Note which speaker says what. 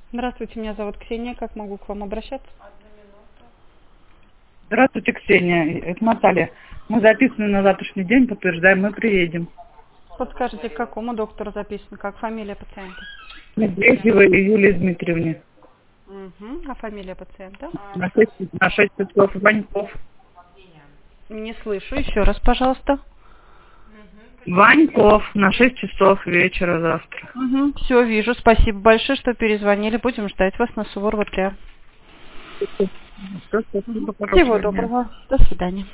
Speaker 1: Здравствуйте, меня зовут Ксения. Как могу к вам обращаться?
Speaker 2: Здравствуйте, Ксения. Это Наталья. Мы записаны на завтрашний день, подтверждаем, мы приедем.
Speaker 1: Подскажите, к какому доктору записано? Как фамилия пациента?
Speaker 2: Медведева и Юлии Дмитриевне.
Speaker 1: Угу. А фамилия пациента?
Speaker 2: На 6 часов Ваньков.
Speaker 1: Не слышу. Еще раз, пожалуйста.
Speaker 2: Ваньков на 6 часов вечера завтра.
Speaker 1: Угу. Все, вижу. Спасибо большое, что перезвонили. Будем ждать вас на Суворова 3.
Speaker 2: Все, спасибо,
Speaker 1: Всего
Speaker 2: хорошего дня.
Speaker 1: доброго. До свидания.